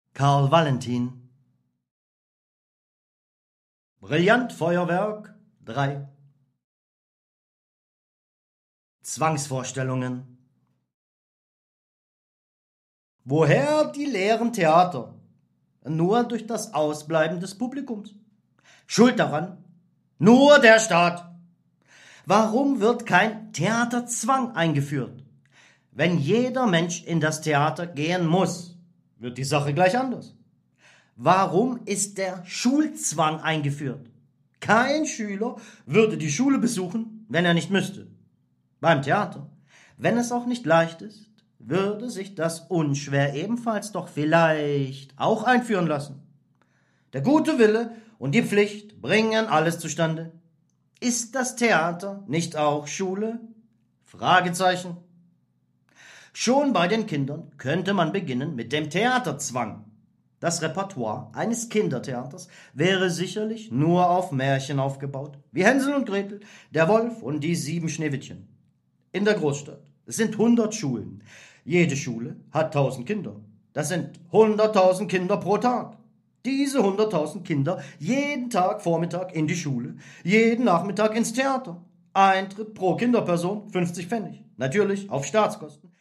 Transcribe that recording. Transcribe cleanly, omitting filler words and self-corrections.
Karl Valentin. Brillantfeuerwerk 3. Zwangsvorstellungen. Woher die leeren Theater? Nur durch das Ausbleiben des Publikums. Schuld daran? Nur der Staat. Warum wird kein Theaterzwang eingeführt? Wenn jeder Mensch in das Theater gehen muss, wird die Sache gleich anders. Warum ist der Schulzwang eingeführt? Kein Schüler würde die Schule besuchen, wenn er nicht müsste. Beim Theater, wenn es auch nicht leicht ist, würde sich das unschwer ebenfalls doch vielleicht auch einführen lassen. Der gute Wille und die Pflicht bringen alles zustande. Ist das Theater nicht auch Schule? Fragezeichen. Schon bei den Kindern könnte man beginnen mit dem Theaterzwang. Das Repertoire eines Kindertheaters wäre sicherlich nur auf Märchen aufgebaut, wie Hänsel und Gretel, der Wolf und die 7 Schneewittchen. In der Großstadt sind 100 Schulen. Jede Schule hat 1000 Kinder. Das sind 100.000 Kinder pro Tag. Diese 100.000 Kinder jeden Tag Vormittag in die Schule, jeden Nachmittag ins Theater. Eintritt pro Kinderperson 50 Pfennig. Natürlich auf Staatskosten.